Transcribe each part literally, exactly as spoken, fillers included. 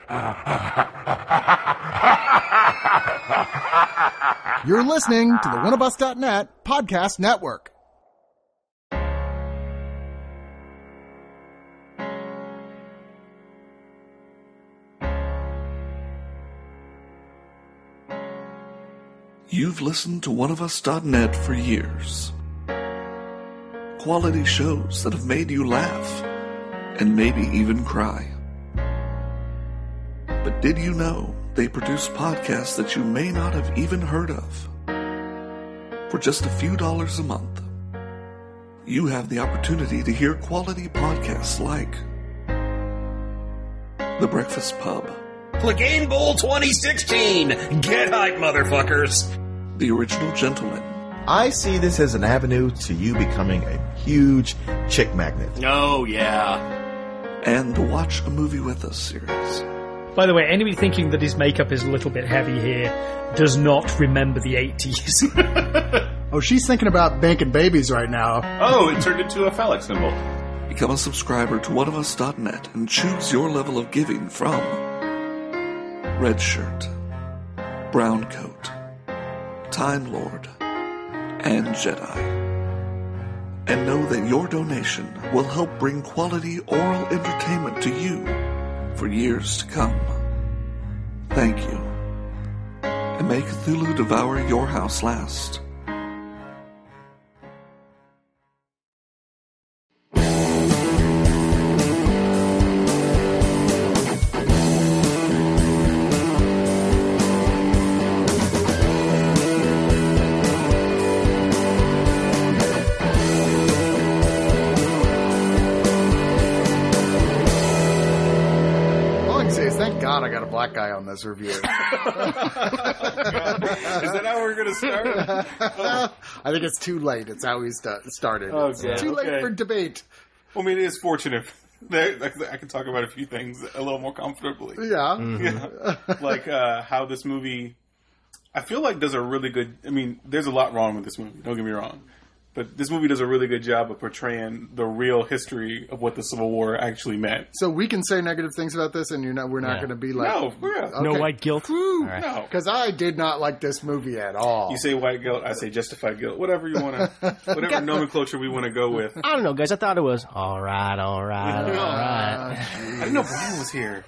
You're listening to the one of us dot net podcast network. You've listened to one of us dot net for years. Quality shows that have made you laugh and maybe even cry. But did you know they produce podcasts that you may not have even heard of? For just a few dollars a month, you have the opportunity to hear quality podcasts like The Breakfast Pub, Clegane Bowl twenty sixteen! Get hype, motherfuckers! The Original Gentleman. I see this as an avenue to you becoming a huge chick magnet. Oh, yeah. And the Watch a Movie With Us series. By the way, anybody thinking that his makeup is a little bit heavy here does not remember the eighties. Oh, she's thinking about banking babies right now. Oh, it turned into a phallic symbol. Become a subscriber to one of us dot net and choose your level of giving from Red Shirt, Brown Coat, Time Lord, and Jedi. And know that your donation will help bring quality oral entertainment to you for years to come. Thank you. And may Cthulhu devour your house last. God, I got a black guy on this review. Is that how we're going to start? I think it's too late. It's how we st- started. Oh, it's God. too late Okay. for debate. Well, I mean, it is fortunate that I can talk about a few things a little more comfortably. Yeah. Mm-hmm. Yeah. Like uh, how this movie, I feel like does a really good, I mean, there's a lot wrong with this movie, don't get me wrong. But this movie does a really good job of portraying the real history of what the Civil War actually meant. So we can say negative things about this, and you're not, we're not Yeah. going to be like... No, yeah. Okay. No white guilt. Woo. All right. No. Because I did not like this movie at all. You say white guilt, I say justified guilt. Whatever you want to, whatever nomenclature we want to go with. I don't know, guys. I thought it was all right, all right, all right. I didn't know Brian was here.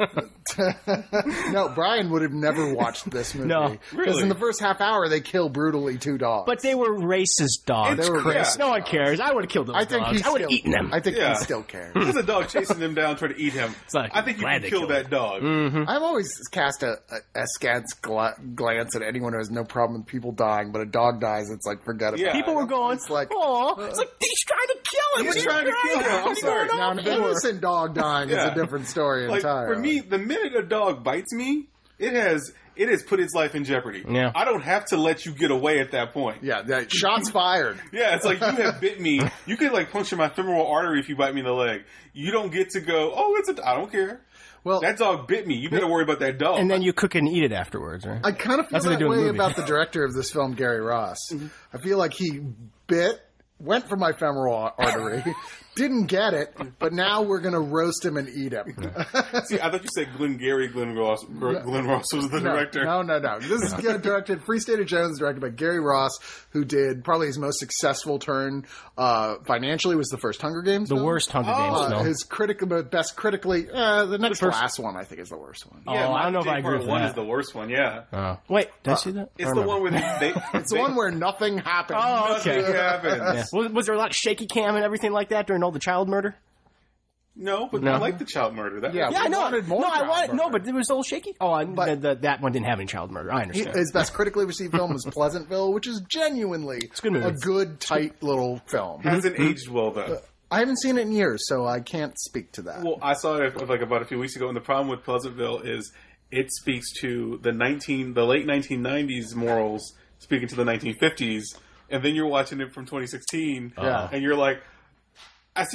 No, Brian would have never watched this movie. No. Because Really? in the first half hour, they kill brutally two dogs. But they were racist dogs, It's Chris. crazy. No one cares. I would have killed those I think dogs. he I would have still- eaten them. I think Yeah. he still cares. There's a dog chasing them down, trying to eat him. like, I think you glad can they kill killed that dog. I've always cast a, a, a scant gla- glance at anyone who has no problem with people dying, but a dog dies, it's like, forget about Yeah. it. People were going, It's like, oh, it's like, he's trying to kill him. He's What are you trying to kill him. I'm What are you sorry. going now on an for? innocent dog dying Yeah. is a different story Like entirely. for me, the minute a dog bites me, it has it has put its life in jeopardy. Yeah. I don't have to let you get away at that point. Yeah, that, shots fired. Yeah, it's like you have bit me. You could like puncture my femoral artery if you bite me in the leg. You don't get to go, oh, it's a. I don't care. Well, That dog bit me. You better worry about that dog. And then you cook and eat it afterwards, right? I kind of feel That's what they that do in way movies. about the director of this film, Gary Ross. I feel like he bit, went for my femoral artery, didn't get it, but now we're going to roast him and eat him. See, I thought you said Glenn Gary. Glenn Ross. Glenn Ross was the No, director. No, no, no. This is directed, Free State of Jones, directed by Gary Ross, who did probably his most successful turn uh, financially was the first Hunger Games The film. worst Hunger Oh, Games Uh, film. his critical, best critically, uh, the next The first- last one I think is the worst one. Oh, Yeah, I don't know if Michael I J. agree Part with one that. is the worst one. Yeah, Oh. Wait, did I see that? it's I the remember. one where they. they It's the one where nothing happens. Oh, okay. Nothing happens. Yeah. Was, was there a lot of shaky cam and everything like that during all the child murder? No, but No. I like the child murder. That Yeah, Yeah, I we know. wanted more no, I child wanted no, murder. but it was a little shaky. Oh, I, But- the, the, that one didn't have any child murder. I He- understand. His best critically received film was Pleasantville, which is genuinely a good movie. a good, tight little film. hasn't aged well though. I haven't seen it in years, so I can't speak to that. Well, I saw it like about a few weeks ago, and the problem with Pleasantville is it speaks to the nineteen, the late nineteen nineties morals, speaking to the nineteen fifties, and then you're watching it from twenty sixteen, Yeah. and you're like, I see.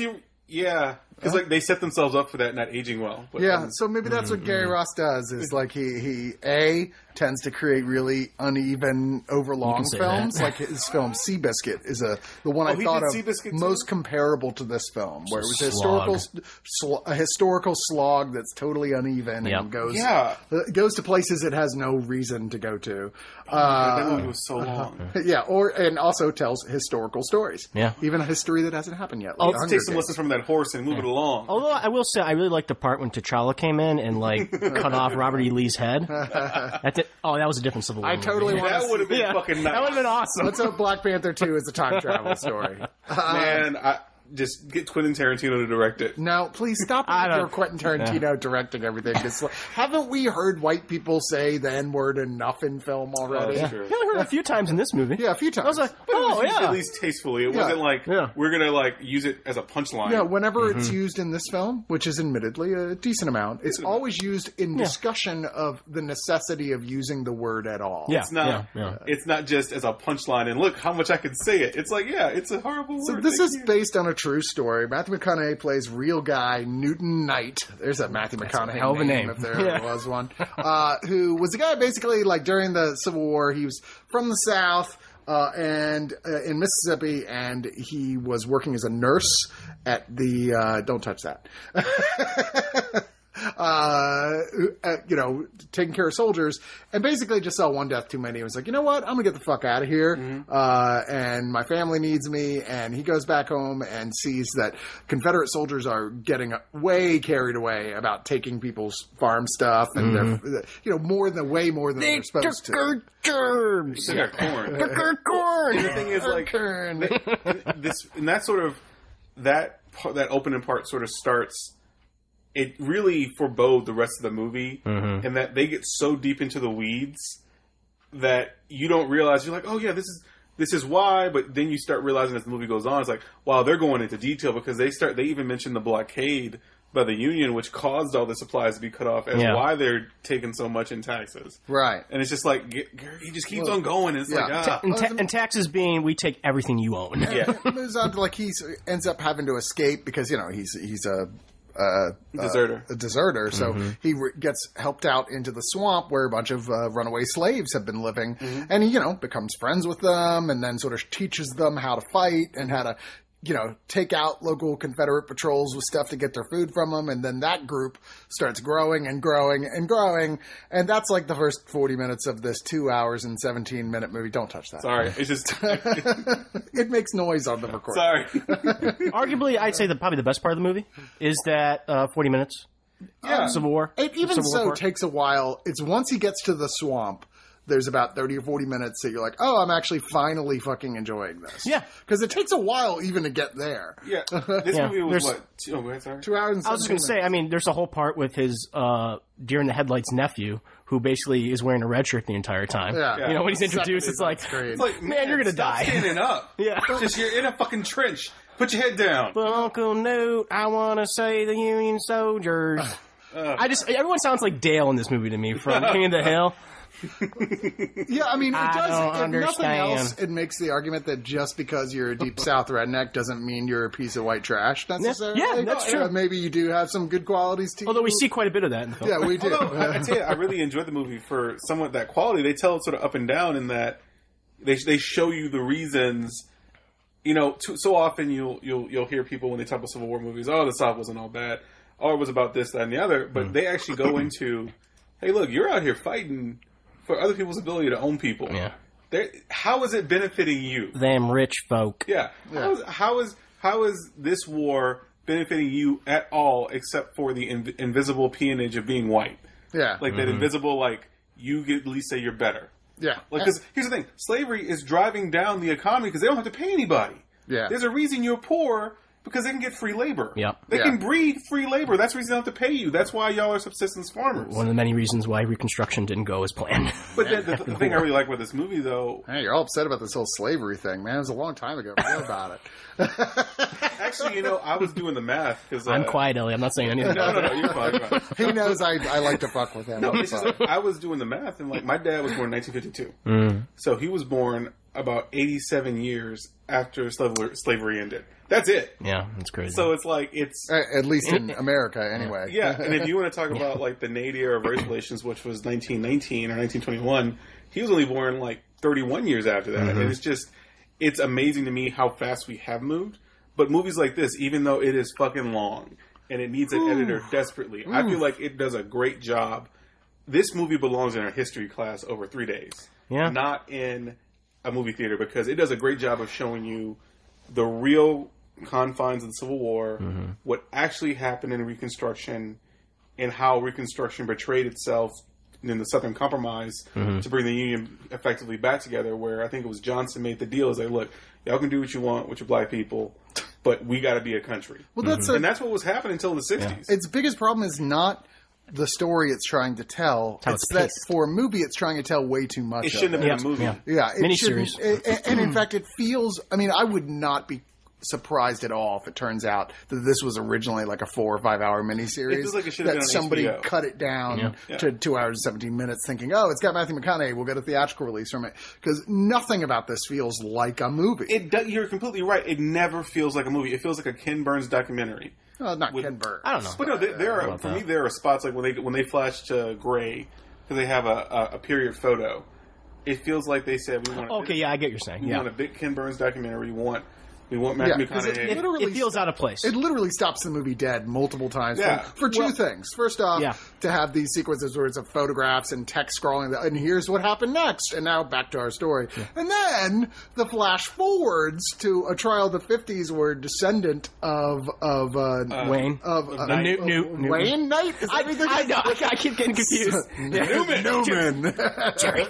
Yeah, because like they set themselves up for that not aging well. But, Yeah, um, so maybe that's what Gary Ross does. Is like he he a tends to create really uneven, overlong say films. that. Like his film Seabiscuit is a the one Oh, I he thought did of Seabiscuit too? most comparable to this film, where it was a Slog. historical sl- a historical slog that's totally uneven Yep. and goes Yeah. uh, goes to places it has no reason to go to. that Uh, movie was so long. yeah, or and also tells historical stories. Yeah. even a history that hasn't happened yet. Let's Like Hunger take some Games. lessons from that horse and move it along. Although I will say, I really liked the part when T'Challa came in and like cut off Robert E. Lee's head. That did, oh, that was a different Civil War. I totally want That to would have been Yeah. fucking nice. That would have been awesome. Let's hope Black Panther two is a time travel story. Man, I just get Quentin Tarantino to direct it. Now, please stop I with don't- your Quentin Tarantino directing everything. It's like, haven't we heard white people say the N word enough in film already? Oh, yeah. sure. You only heard it a few times in this movie. a few times. I was like, But it was oh used yeah. at least tastefully. It Yeah. wasn't like Yeah. we're gonna like use it as a punchline. Yeah, whenever Mm-hmm. it's used in this film, which is admittedly a decent amount, it's always used in discussion of the necessity of using the word at all. Yeah. It's not. Yeah, yeah. It's not just as a punchline and look how much I can say it. It's like yeah, it's a horrible So word. this Thank is you. based on a true story. Matthew McConaughey plays real guy Newton Knight. There's a Matthew McConaughey hell of a name. if there Yeah. was one. Uh, who was a guy basically like during the Civil War. He was from the South uh, and uh, in Mississippi, and he was working as a nurse at the. Uh, don't touch that. Uh, uh, you know, taking care of soldiers, and basically just saw one death too many. He was like, you know what, I'm gonna get the fuck out of here, Mm-hmm. uh, and my family needs me. And he goes back home and sees that Confederate soldiers are getting way carried away about taking people's farm stuff, and they're, you know, more than way more than they're supposed to. Germs. They got corn. Corn. And the thing is, like, th- this and that sort of that part, that opening part sort of starts. It really forebode the rest of the movie, and that they get so deep into the weeds that you don't realize. You're like, oh yeah, this is this is why. But then you start realizing as the movie goes on, it's like, wow, they're going into detail because they start. They even mention the blockade by the Union, which caused all the supplies to be cut off, as Yeah. why they're taking so much in taxes. Right. And it's just like G- Gary, he just keeps on going. And it's yeah. like ah. And, ta- and taxes being, we take everything you own. Yeah. It moves on to like he ends up having to escape because you know he's he's a. Uh, Deserter. uh, a deserter. So he re- gets helped out into the swamp where a bunch of uh, runaway slaves have been living, and he, you know, becomes friends with them, and then sort of teaches them how to fight and how to, you know, take out local Confederate patrols with stuff to get their food from them, and then that group starts growing and growing and growing, and that's like the first forty minutes of this two hours and seventeen minute movie. Don't touch that. Sorry, it's just It makes noise on the recording. sorry. Arguably, I'd say that probably the best part of the movie is that uh, forty minutes. Yeah. Civil War. It even Civil War so part. takes a while. It's once he gets to the swamp, there's about thirty or forty minutes that you're like, oh, I'm actually finally fucking enjoying this. Yeah. Because it takes a while even to get there. Yeah, this Yeah, movie was there's- what? Two, oh, wait, sorry. Two hours and I was just going to say, I mean, there's a whole part with his uh, deer in the headlights nephew, who basically is wearing a red shirt the entire time. Yeah. You know, when he's introduced, it's like, That's great. It's like, man, you're gonna stop die. standing up. Yeah. just you're in a fucking trench. Put your head down. But Uncle Newt, I want to say the Union soldiers. I just, everyone sounds like Dale in this movie to me from King of the Hill. Yeah, I mean, it I does. don't If nothing understand. else, it makes the argument that just because you're a deep South redneck doesn't mean you're a piece of white trash necessarily. Yeah, that's true. Uh, maybe you do have some good qualities to Although you. we see quite a bit of that in the film. Yeah, we do. Although, I, I tell you, I really enjoyed the movie for somewhat that quality. They tell it sort of up and down in that they they show you the reasons. You know, too, so often you'll you'll you'll hear people when they talk about Civil War movies, oh, the South wasn't all bad, or it was about this, that, and the other. But they actually go into, hey, look, you're out here fighting for other people's ability to own people. Yeah. They're- How is it benefiting you? Them rich folk. Yeah. How is, how is how is this war benefiting you at all, except for the inv- invisible peonage of being white? Yeah. Like that invisible, like you get at least say you're better. yeah. Like, because here's the thing: slavery is driving down the economy because they don't have to pay anybody. Yeah. There's a reason you're poor because they can get free labor. Yep. They Yeah. can breed free labor. That's the reason they don't have to pay you. That's why y'all are subsistence farmers. One of the many reasons why Reconstruction didn't go as planned. But the, the, the thing I really like about this movie, though, Hey, you're all upset about this whole slavery thing, man. It was a long time ago. Forget about it. actually, you know, I was doing the math because uh, I'm quiet, Ellie. I'm not saying anything. No, no, no, you're fine. You're fine. He knows I, I like to fuck with him. No, I'm it's just sorry. like, I was doing the math, and like my dad was born in nineteen fifty-two, Mm. so he was born about eighty-seven years after slavery, slavery ended. That's it. Yeah, that's crazy. So it's like it's Uh, At least in America, anyway. yeah. And if you want to talk about like the nadir of race relations, which was nineteen nineteen or nineteen twenty-one, he was only born like thirty-one years after that. Mm-hmm. And it's just it's amazing to me how fast we have moved. But movies like this, even though it is fucking long and it needs an Ooh. editor desperately, Ooh. I feel like it does a great job. This movie belongs in our history class over three days. Yeah. Not in a movie theater, because it does a great job of showing you the real confines of the Civil War, mm-hmm. what actually happened in Reconstruction, and how Reconstruction betrayed itself in the Southern Compromise mm-hmm. to bring the Union effectively back together, where I think it was Johnson made the deal. Is like, look, y'all can do what you want with your black people, but we got to be a country. Well, that's mm-hmm. a, and that's what was happening until the sixties. Yeah. Its biggest problem is not the story it's trying to tell. How it's it's that paced. For a movie, it's trying to tell way too much. It shouldn't of have it. been yeah. a movie. Yeah, Yeah, it miniseries. shouldn't- And, and in fact, it feels. I mean, I would not be surprised at all if it turns out that this was originally like a four or five hour miniseries. It feels like it should have that been on somebody H B O. cut it down Yeah. Yeah. to two hours and seventeen minutes, thinking, "Oh, it's got Matthew McConaughey. We'll get a theatrical release from it." Because nothing about this feels like a movie. It do, you're completely right. It never feels like a movie. It feels like a Ken Burns documentary. Uh, not with- Ken Burns. I don't know. But no, there, there are for me there are spots like when they when they flash to gray because they have a, a, a period photo. It feels like they said we want. A Okay, big, yeah, I get what you're saying. we Yeah. want a big Ken Burns documentary. We want we want Matthew Yeah, 'cause it- McConaughey. It, literally it feels out of place. It literally stops the movie dead multiple times Yeah. for, for two Well- things. First off, Yeah. to have these sequences where it's of photographs and text scrolling, and here's what happened next, and now back to our story. And then the flash forwards to a trial of the fifties where a descendant of of uh, Wayne. of, of uh, Knight. Newt- Newt- Newton. Wayne Knight. Is I, that what they're I know. I, doing? I keep getting confused. Newman. Newman. Jerry.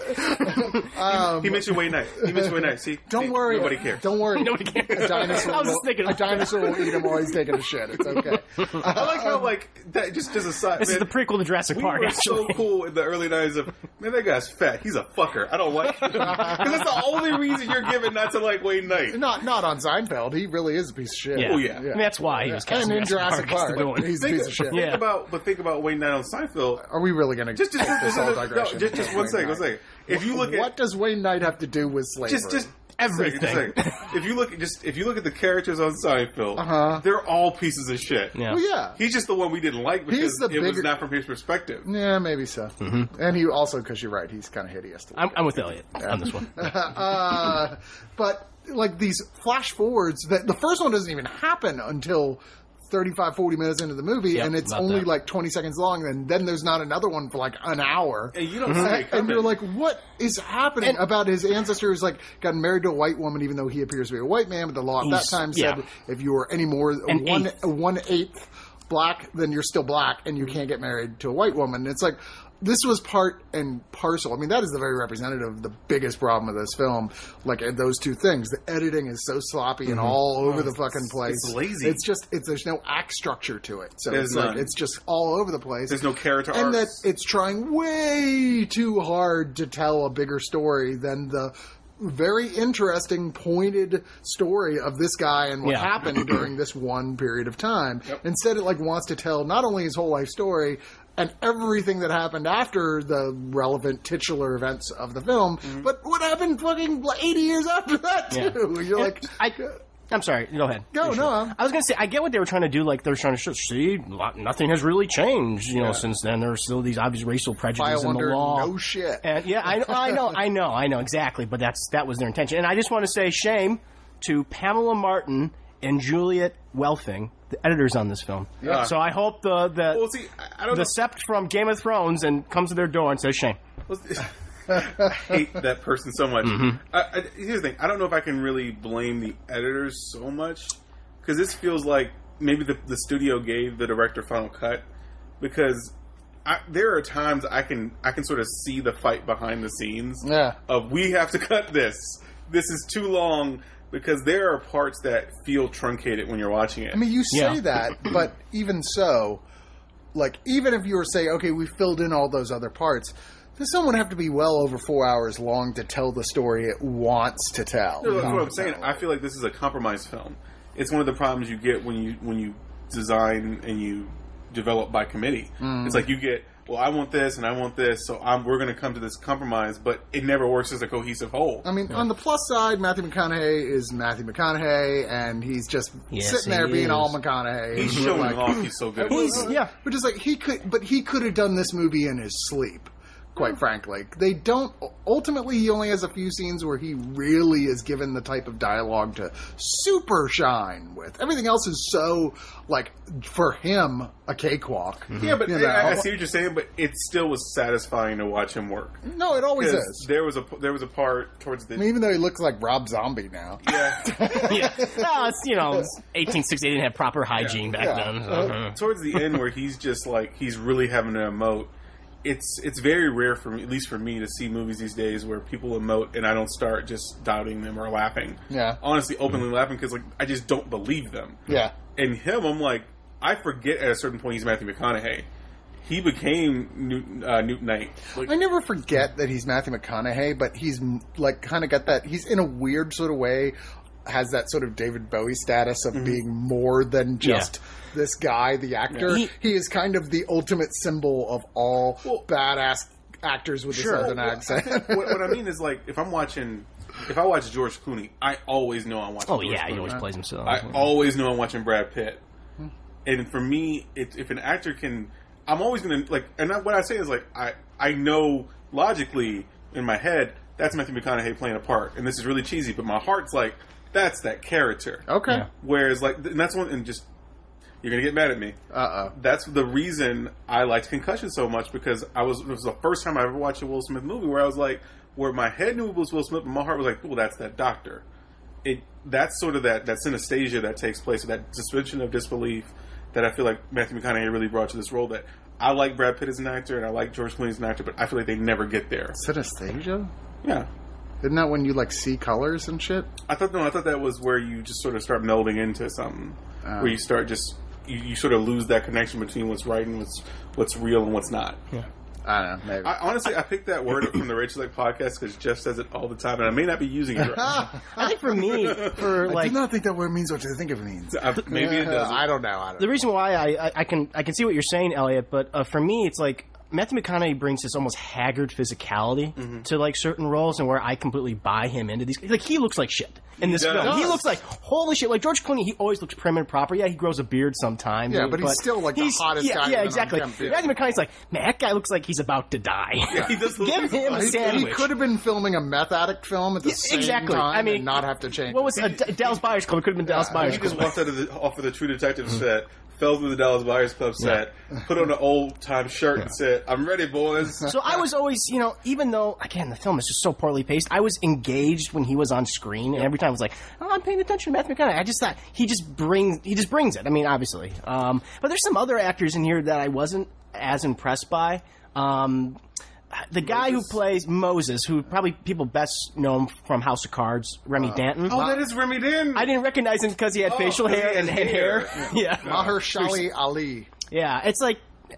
he mentioned Wayne Knight. He mentioned Wayne Knight. See, Don't See, worry. Nobody cares. Don't worry. Nobody cares. A dinosaur. I was will, just thinking a of- dinosaur will eat him while he's taking a shit. It's okay. I like how like that. Just as a side, This man, is the prequel to Jurassic we Park, were actually. so cool in the early nineties of, man, that guy's fat. He's a fucker. I don't like him. Because that's the only reason you're given not to like Wayne Knight. Not not on Seinfeld. He really is a piece of shit. Yeah. Oh, yeah. I mean, that's why he was cast And in in Jurassic Park, Park. Park. he's a Think, piece of shit. think Yeah. about, but think about Wayne Knight on Seinfeld. Are we really going to Just, just, take just, this all just, no, digression? just, just one second, one second. If you look at what does Wayne Knight have to do with slavery? just, just Everything. Just a second, just a second. If you look at just, if you look at the characters on Seinfeld, Uh-huh. they're all pieces of shit. Yeah. Well, yeah. He's just the one we didn't like because He's the it was bigger- not from his perspective. Yeah, maybe so. Mm-hmm. And he also, because you're right, he's kind of hideous. To look I'm, at. I'm with Elliot on this one. uh, but like these flash forwards, that the first one doesn't even happen until thirty-five, forty minutes into the movie, Yep, and it's about only that. like twenty seconds long, and then there's not another one for like an hour. And you don't see And, it and coming. you're like, what is happening And- about his ancestor who's like gotten married to a white woman, even though he appears to be a white man, but the law at that He's- time yeah. said if you were any more An one eighth. one eighth black, then you're still black, and you can't get married to a white woman. And it's like, this was part and parcel. I mean, that is the very representative of the biggest problem of this film. Like those two things, the editing is so sloppy and all over the fucking place. it's lazy. It's just it's there's no act structure to it. So There's it's like none. it's just all over the place. There's no character and arcs. that it's trying way too hard to tell a bigger story than the very interesting, pointed story of this guy and what Yeah. happened during this one period of time. Instead, it like wants to tell not only his whole life story and everything that happened after the relevant titular events of the film, but what happened fucking eighty years after that too. Yeah. You're like, I, I'm sorry. Go ahead. No, Finish no, it. I'm- I was going to say, I get what they were trying to do. Like, they're trying to show, see, lot- nothing has really changed, you know, since then. There are still these obvious racial prejudices file in the under law. no shit. And yeah, I, I know, I know, I know exactly. But that's that was their intention. And I just want to say, shame to Pamela Martin and Juliet Welfing, the editors on this film. Yeah. So I hope the the Well, see, I- I don't the know. sept from Game of Thrones and comes to their door and says shame. I hate that person so much. I, I, here's the thing: I don't know if I can really blame the editors so much because this feels like maybe the, the studio gave the director final cut because I, there are times I can I can sort of see the fight behind the scenes. Yeah. Of we have to cut this. This is too long. Because there are parts that feel truncated when you're watching it. I mean, you say Yeah. that, but even so, like, even if you were saying, okay, we filled in all those other parts, this film would have to be well over four hours long to tell the story it wants to tell. No, that's what I'm saying. I feel like this is a compromise film. It's one of the problems you get when you when you design and you develop by committee. It's like you get well, I want this and I want this, so I'm, we're going to come to this compromise, but it never works as a cohesive whole. I mean, yeah. on the plus side, Matthew McConaughey is Matthew McConaughey, and he's just yes, sitting there being is. all McConaughey. He's showing like, off. He's so good. He's, yeah. Which is like, he could, but he could have done this movie in his sleep. Quite frankly, they don't. Ultimately, he only has a few scenes where he really is given the type of dialogue to super shine with. Everything else is so, like, for him, a cakewalk. Mm-hmm. Yeah, but you know? I, I see what you're saying, but it still was satisfying to watch him work. No, it always is. There was a there was a part towards the. I mean, even though he looks like Rob Zombie now. Yeah, yeah. No, it's you know, it's eighteen sixty. They didn't have proper hygiene yeah. back Yeah. then. Uh, towards the end, where he's just like he's really having to emote. It's it's very rare for me, at least for me, to see movies these days where people emote and I don't start just doubting them or laughing. Yeah. Honestly, openly mm-hmm. laughing because like I just don't believe them. Yeah. And him, I'm like, I forget at a certain point he's Matthew McConaughey. He became Newton, uh, Newton Knight. Like, I never forget that he's Matthew McConaughey, but he's like kind of got that. He's in a weird sort of way has that sort of David Bowie status of mm-hmm. being more than just. Yeah. This guy, the actor, he, he is kind of the ultimate symbol of all well, badass actors with sure. a southern well, accent. what, what I mean is, like, if I'm watching, if I watch George Clooney, I always know I'm watching. Oh George yeah, Clooney. he always plays himself. I always know I'm watching Brad Pitt. Hmm. And for me, it, if an actor can, I'm always gonna like. And I, what I say is like, I I know logically in my head that's Matthew McConaughey playing a part, and this is really cheesy, but my heart's like, that's that character. Okay. Yeah. Whereas like, and that's one, and just. You're gonna get mad at me. Uh oh. That's the reason I liked Concussion so much because I was it was the first time I ever watched a Will Smith movie where I was like, where my head knew it was Will Smith, but my heart was like, well, that's that doctor. It that's sort of that that synesthesia that takes place, that suspension of disbelief that I feel like Matthew McConaughey really brought to this role. That I like Brad Pitt as an actor and I like George Clooney as an actor, but I feel like they never get there. Synesthesia? Yeah. Isn't that when you like see colors and shit? I thought no, I thought that was where you just sort of start melding into something, um, where you start just. You, you sort of lose that connection between what's right and what's what's real and what's not. Yeah. I don't know. Maybe. I, honestly, I picked that word up from the Rachel Lake podcast because Jeff says it all the time, and I may not be using it right now. I think for me, for like, I do not think that word means what you think it means. Uh, maybe it does. I don't know. I don't the know. reason why I, I, I can I can see what you're saying, Elliot, but uh, for me, it's like Matthew McConaughey brings this almost haggard physicality mm-hmm. to like certain roles, and where I completely buy him into these. Like he looks like shit in this he film. does. He looks like holy shit. Like George Clooney, he always looks prim and proper. Yeah, he grows a beard sometimes. Yeah, but, but he's still like the hottest yeah, guy. Yeah, exactly. Matthew McConaughey's like, man, that guy looks like he's about to die. Yeah, he does look Give him a he, sandwich. He could have been filming a meth addict film at the yeah, same exactly. time I mean, and not have to change. What was uh, D- Dallas Buyers Club? It could have been Dallas Yeah, Buyers He Club. just walked out of the, off of the True Detective set, fell through the Dallas Buyers Club set, yeah. put on an old time shirt, yeah. and said, "I'm ready, boys." So I was always, you know, even though again the film is just so poorly paced, I was engaged when he was on screen, and every time I was like, "Oh, I'm paying attention to Matthew McConaughey." I just thought he just brings he just brings it. I mean, obviously, um, but there's some other actors in here that I wasn't as impressed by. Um, the guy Moses? who plays Moses, who probably people best know him from House of Cards, Remy uh, Danton. Oh, that is Remy Danton. I didn't recognize him because he had oh, facial hair and head hair. hair. Yeah, Mahershala Ali. Yeah, it's like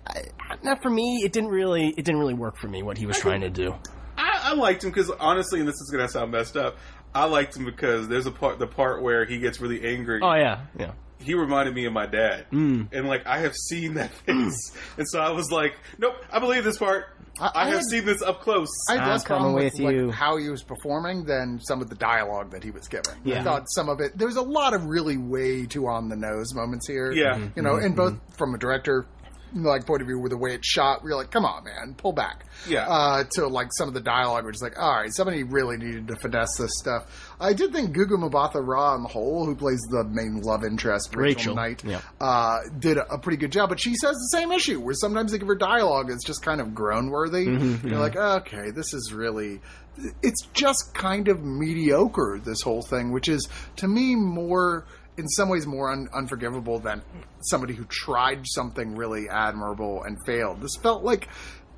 not for me. It didn't really. It didn't really work for me what he was I trying to do. I, I liked him because honestly, and this is going to sound messed up, I liked him because there's a part, the part where he gets really angry. Oh yeah, yeah. He reminded me of my dad, mm. and like I have seen that face, and so I was like, "Nope, I believe this part. I, I, I have had, seen this up close." I had less problem with, with you. Like, how he was performing than some of the dialogue that he was giving. Yeah. I thought some of it. There's a lot of really way too on the nose moments here. Yeah, mm-hmm. you know, mm-hmm. and both from a director. Like point of view with the way it's shot, we're like, come on, man, pull back. Yeah. Uh, to like some of the dialogue, we're just like, all right, somebody really needed to finesse this stuff. I did think Gugu Mbatha-Raw on the whole, who plays the main love interest, Rachel, Rachel. Knight, yeah. uh, did a, a pretty good job. But she says the same issue, where sometimes they give her dialogue it's just kind of groan-worthy. Mm-hmm, You're yeah. like, okay, this is really. It's just kind of mediocre. This whole thing, which is to me more. In some ways more un- unforgivable than somebody who tried something really admirable and failed. This felt like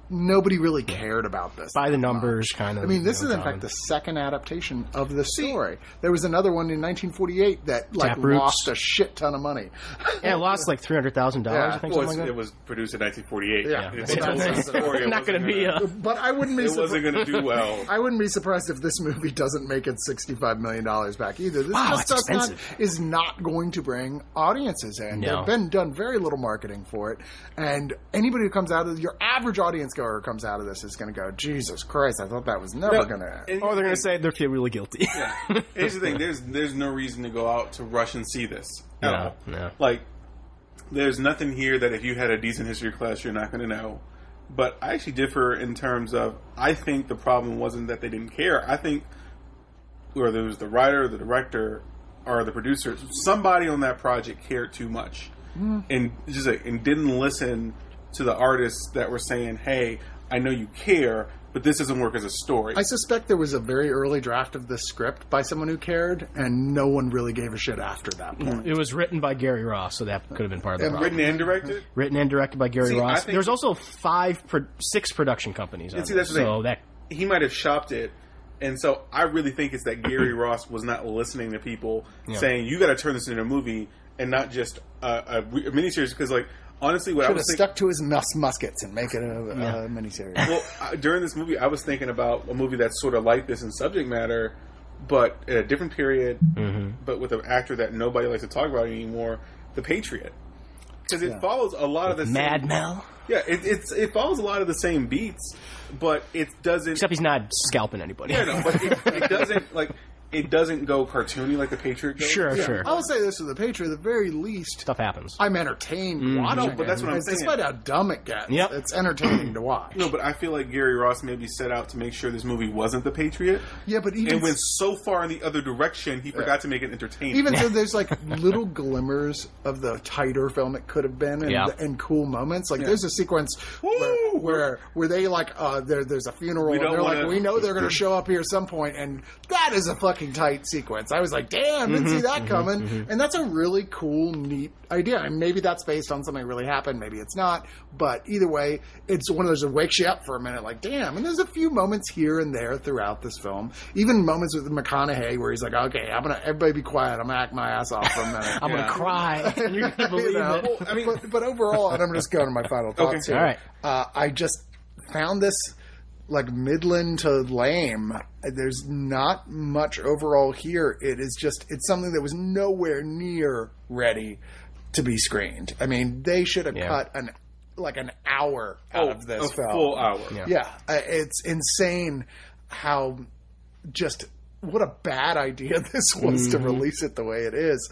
nobody really cared about this. By the that numbers, much. kind of. I mean, this you know, is in done. fact the second adaptation of this story. There was another one in nineteen forty-eight that like Taproots. lost a shit ton of money. Yeah, it lost like three hundred thousand dollars. Yeah. I think Well, something like it that. was produced in nineteen forty-eight. Yeah. It's Well, a that's- story. It not going to wasn't be gonna- a. But I wouldn't be. It surpri- wasn't going to do well. I wouldn't be surprised if this movie doesn't make its sixty-five million dollars back either. This Wow, just that's does not, expensive. is not going to bring audiences in. No. There's been done very little marketing for it, and anybody who comes out of your average audience goer who comes out of this is going to go, Jesus Christ! I thought that was never No, going to. and- Or they're going to say they feel really guilty. Yeah. Here's the thing: there's there's no reason to go out to rush and see this at No, all. no. Like, there's nothing here that if you had a decent history class, you're not going to know. But I actually differ in terms of I think the problem wasn't that they didn't care. I think whether it was the writer, the director, or the producer, somebody on that project cared too much, mm. and just like, and didn't listen to the artists that were saying, "Hey, I know you care, but this doesn't work as a story." I suspect there was a very early draft of this script by someone who cared, and no one really gave a shit after that point. It was written by Gary Ross, so that could have been part of the And problem. Written and directed. Written and directed by Gary See, I Ross. think- There's also five, pro- six production companies. On And see, that's this, the thing. so that He might have shopped it, and so I really think it's that Gary Ross was not listening to people saying, "You got to turn this into a movie and not just a, a, re- a miniseries." Because, like, honestly, what I Should have was thinking, stuck to his mus- muskets and make it a, a miniseries. well, I, during this movie, I was thinking about a movie that's sort of like this in subject matter, but at a different period, Mm-hmm. but with an actor that nobody likes to talk about anymore, The Patriot. Because it follows a lot of the Mad same, Mel. yeah, it, it's it follows a lot of the same beats, but it doesn't. Except he's not scalping anybody. Yeah, no, but it, it doesn't like it doesn't go cartoony like the Patriot goes. Sure, Yeah. sure. I will say this with the Patriot, at the very least, Stuff happens. I'm entertained watching No, but that's it. what I'm Because saying. Despite how dumb it gets, Yep. it's entertaining to watch. No, but I feel like Gary Ross maybe set out to make sure this movie wasn't the Patriot, Yeah, but even and went so far in the other direction he forgot to make it entertaining. even though there's like little glimmers of the tighter film it could have been, and, Yeah. and cool moments. Like there's a sequence where, where where they like uh, there there's a funeral, We and don't they're wanna- like, we know they're going to show up here at some point, and that is a fucking tight sequence. I was like, damn, didn't see that coming, and that's a really cool, neat idea. And maybe that's based on something that really happened, maybe it's not, but either way, it's one of those that wakes you up for a minute, like, damn. And there's a few moments here and there throughout this film, even moments with McConaughey where he's like, okay, I'm gonna everybody be quiet, I'm gonna act my ass off for a minute. I'm Yeah. gonna cry. You're gonna believe You know? it. I mean- but, but overall, and I'm just going to my final thoughts Okay. here. All right. Uh, I just found this like Midland to lame. There's not much overall here. It is just, it's something that was nowhere near ready to be screened. I mean, they should have Yeah. cut an like an hour out oh, of this a film. full hour. Yeah. Yeah, uh, it's insane how just what a bad idea this was to release it the way it is.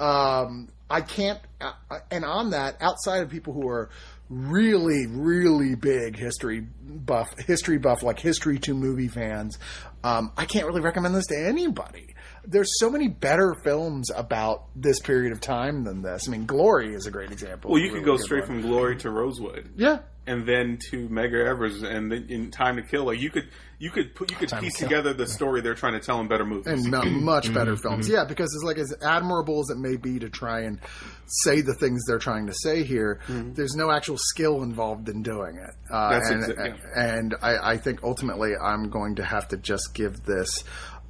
Um, I can't, uh, and on that, outside of people who are really, really big history buff, history buff, like History to movie fans, um, I can't really recommend this to anybody. There's so many better films about this period of time than this. I mean, Glory is a great example. Well, of you a could really go good straight one. from Glory to Rosewood. Yeah. And then to Medgar Evers, and then in Time to Kill, like you could, you could put, you could piece Kill. together the story they're trying to tell in better movies. And mu- much better films. Yeah, because it's like as admirable as it may be to try and say the things they're trying to say here, there's no actual skill involved in doing it. Uh, That's and exa- and I, I think ultimately I'm going to have to just give this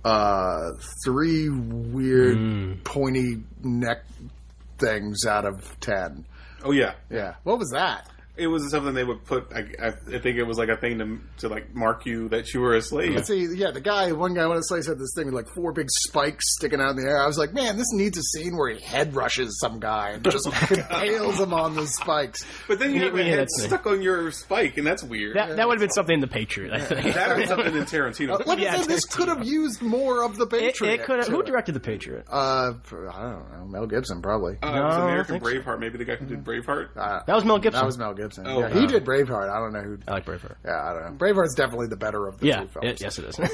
uh, three weird pointy neck things out of ten. Oh yeah, Yeah. What was that? it was something they would put. I, I, I think it was like a thing to to like mark you that you were a slave. Let's see, yeah, the guy, one guy, one of the slaves had this thing with like four big spikes sticking out in the air. I was like, man, this needs a scene where he head rushes some guy and just impales him on the spikes. But then you Yeah, have a yeah, head that's it. stuck on your spike, and that's weird. That, that would have been something in The Patriot, I think. That or something in Tarantino. Like I Yeah, said, this it's- could have used more of the It, Patriot. it could have. to Who it. directed The Patriot? Uh, I don't know. Mel Gibson, probably. Uh, it was No, I American think so. Braveheart. Maybe the guy who did Braveheart. Uh, That was Mel Gibson. that was Mel Gibson. Oh, yeah, he wow. did Braveheart. I don't know who. I like Braveheart. Yeah, I don't know. Braveheart's definitely the better of the Yeah, two films. it, yes, it is.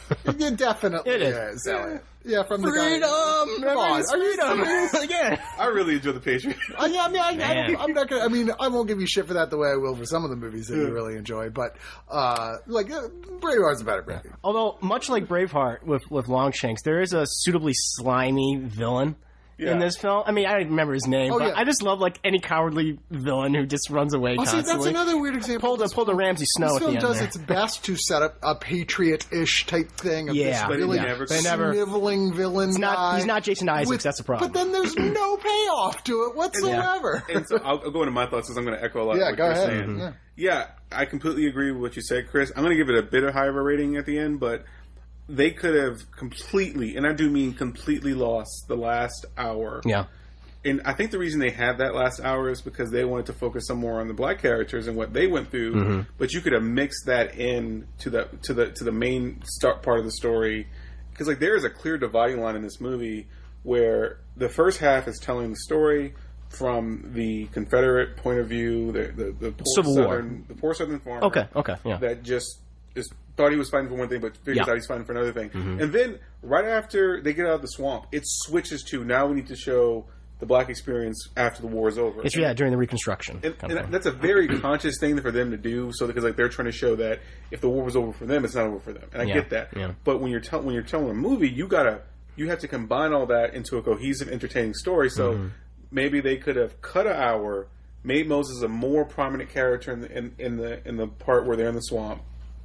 It definitely It is. is. Yeah, yeah, from the Freedom! guy. Come on, are you Freedom! yeah. I really enjoy The Patriot. Uh, yeah, I mean, I, I, Man. I'm not gonna. I mean, I won't give you shit for that the way I will for some of the movies that you really enjoy. But uh, like, uh, Braveheart's a better movie. Although, much like Braveheart with, with Longshanks, there is a suitably slimy villain Yeah. in this film. I mean, I don't even remember his name, Oh, but yeah. I just love like any cowardly villain who just runs away Oh, see, constantly. that's another weird example. Pulled a, pulled a Ramsey Snow This at the film end does there. its best to set up a patriot-ish type thing of Yeah. this But it really never- They never- sniveling villain He's not- guy he's not Jason Isaacs, with- that's the problem. But then there's no payoff to it whatsoever. And so I'll, I'll go into my thoughts because I'm going to echo a lot Yeah, of what go you're ahead. saying. Mhm. Yeah. yeah, I completely agree with what you said, Chris. I'm going to give it a bit of higher of a rating at the end, but they could have completely, and I do mean completely, lost the last hour. Yeah. And I think the reason they had that last hour is because they wanted to focus some more on the black characters and what they went through. Mm-hmm. But you could have mixed that in to the to the to the main start part of the story, because like there is a clear dividing line in this movie where the first half is telling the story from the Confederate point of view, the the, the poor Civil War. southern the poor southern farmer. Okay. Okay. Yeah. That just is thought he was fighting for one thing, but figures Yeah. out he's fighting for another thing. And then right after they get out of the swamp, it switches to now we need to show the black experience after the war is over. It's yeah during the Reconstruction. And, kind of and thing. that's a very conscious thing for them to do, so because like they're trying to show that if the war was over for them, it's not over for them, and I Yeah, get that. yeah. But when you're tell when you're telling a movie, you gotta you have to combine all that into a cohesive, entertaining story. So Mm-hmm. maybe they could have cut an hour, made Moses a more prominent character in the in, in the in the part where they're in the swamp,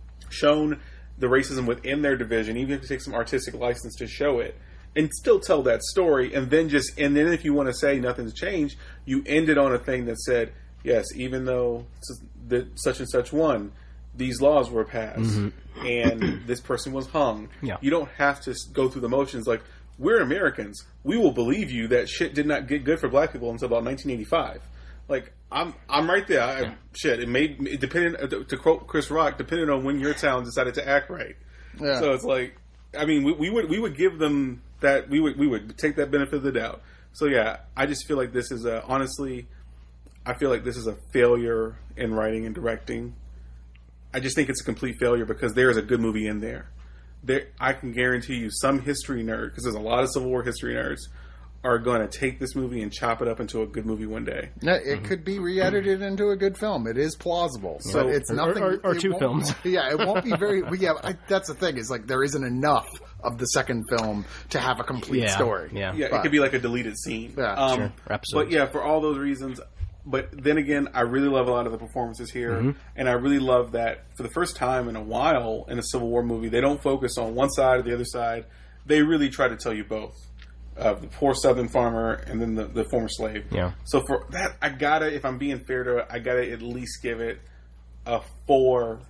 shown the racism within their division, even if you take some artistic license to show it, and still tell that story, and then just and then if you want to say nothing's changed, you end it on a thing that said, yes, even though the such and such won, these laws were passed, and this person was hung. Yeah. You don't have to go through the motions like, we're Americans. We will believe you that shit did not get good for black people until about nineteen eighty-five. Like, I'm I'm right there. I, Yeah. Shit, it made it depending to quote Chris Rock, depending on when your town decided to act right. Yeah. So it's like, I mean, we, we would we would give them that we would we would take that benefit of the doubt. So yeah, I just feel like this is a honestly, I feel like this is a failure in writing and directing. I just think it's a complete failure because there is a good movie in there. There, I can guarantee you, some history nerd, because there's a lot of Civil War history nerds, are going to take this movie and chop it up into a good movie one day. Yeah, it could be re-edited into a good film. It is plausible. So Right. it's Or- nothing. or- or it two won't- films. Yeah, it won't be very. Well, yeah, I, that's the thing. Is like there isn't enough of the second film to have a complete Yeah, story. yeah. Yeah, But- it could be like a deleted scene. Yeah, um, sure. Episodes. But yeah, for all those reasons. But then again, I really love a lot of the performances here, Mm-hmm. and I really love that for the first time in a while in a Civil War movie, they don't focus on one side or the other side. They really try to tell you both. Uh, the poor Southern farmer and then the, the former slave. Yeah. So for that, I gotta, if I'm being fair to it, I gotta at least give it a four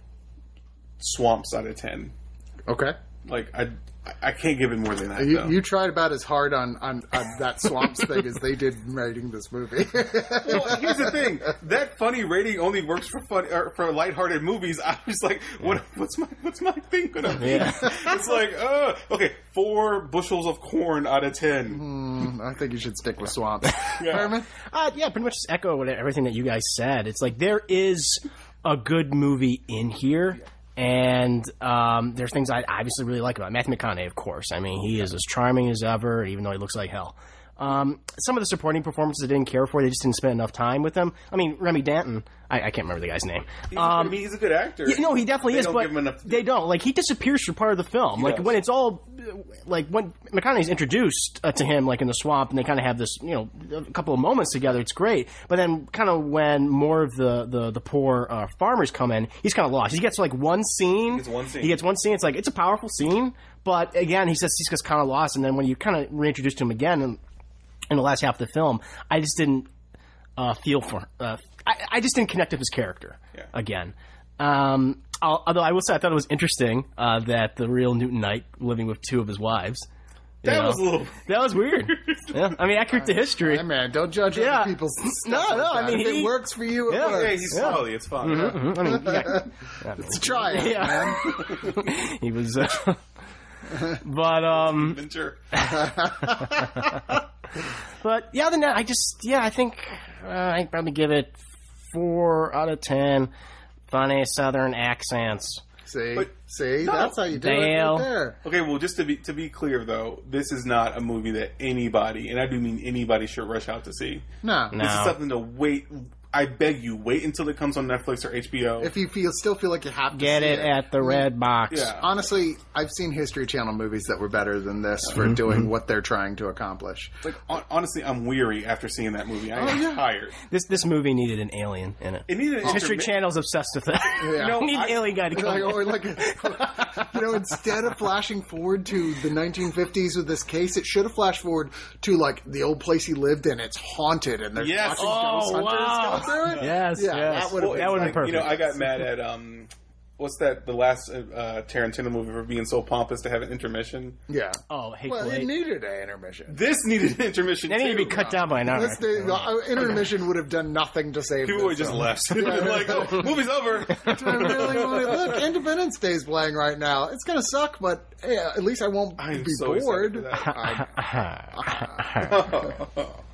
swamps out of ten. Okay. Like I, I can't give it more than that. You, though. you tried about as hard on, on, on that swamps thing as they did writing this movie. Well, here's the thing: that funny rating only works for fun or for lighthearted movies. I was like, what, what's my what's my thing gonna be? Yeah. It's like, uh, okay, four bushels of corn out of ten. I think you should stick with swamps. Yeah. Herman? Uh, yeah, pretty much just echo what- everything that you guys said. It's like there is a good movie in here, and um, there's things I obviously really like about it. Matthew McConaughey, of course. I mean, he is as charming as ever, even though he looks like hell. Um, some of the supporting performances I didn't care for. They just didn't spend enough time with them. I mean, Remy Danton. I, I can't remember the guy's name. He's, I mean, he's a good actor. Yeah, no, he definitely They is, don't but give him enough to do. they don't. Like, he disappears for part of the film. Like, does. when it's all, like, when McConaughey's introduced uh, to him, like, in the swamp, and they kind of have this, you know, a couple of moments together, it's great. But then, kind of when more of the, the, the poor uh, farmers come in, he's kind of lost. He gets, like, one scene. He gets one scene. He gets one scene. It's like, it's a powerful scene, but again, he says he's just kind of lost, and then when you kind of reintroduce to him again, and in the last half of the film, I just didn't uh, feel for. Uh, I, I just didn't connect with his character Yeah. again. Um, I'll, although I will say, I thought it was interesting uh, that the real Newton Knight living with two of his wives. you That know. was a little. That was weird. Yeah, I mean, accurate to history. Hey, man, don't judge Yeah. other people's stuff. No, like no, I that. mean, if he- it works for you, it Yeah. works. Hey, he's Yeah. Smiley. It's fine. Mhm, I mean, yeah. I mean, Let's try it, Yeah. man. he was, uh, but um, Venture. But yeah, other than that, I just yeah, I think uh, I'd probably give it four out of ten. Funny Southern accents. See, But- see, No. that's how you do it Dale. right there. Okay, well, just to be to be clear though, this is not a movie that anybody, and I do mean anybody, should rush out to see. No, No. This is something to wait. I beg you, wait until it comes on Netflix or H B O. If you feel still feel like you have to Get see it at the red box. Yeah. Honestly, I've seen History Channel movies that were better than this for Mm-hmm. doing what they're trying to accomplish. Like, hon- honestly, I'm weary after seeing that movie. I am Oh, yeah. tired. This this movie needed an alien in it. It needed an History intermi- Channel's obsessed with it. Yeah. You need I- an alien guy to come. Like, in. or like, you know, instead of flashing forward to the nineteen fifties with this case, it should have flashed forward to like the old place he lived in. It's haunted, and there's Yes. watching Oh, ghost hunters wow. go through it. Yes, yeah, yes. that would have Well, been. That would've like, been You know, perfect. I got mad at um, what's that? The last uh, Tarantino movie for being so pompous to have an intermission. Yeah. Oh, Hateful Well, it Eight. needed an intermission. This needed an intermission. They need to too. be cut down by an hour. This, the, the intermission would have done nothing to save. People this would just film. left. like, oh, movie's over. I really want to look. Independence Day's playing right now. It's gonna suck, but hey, at least I won't I am be so excited bored. for that. I-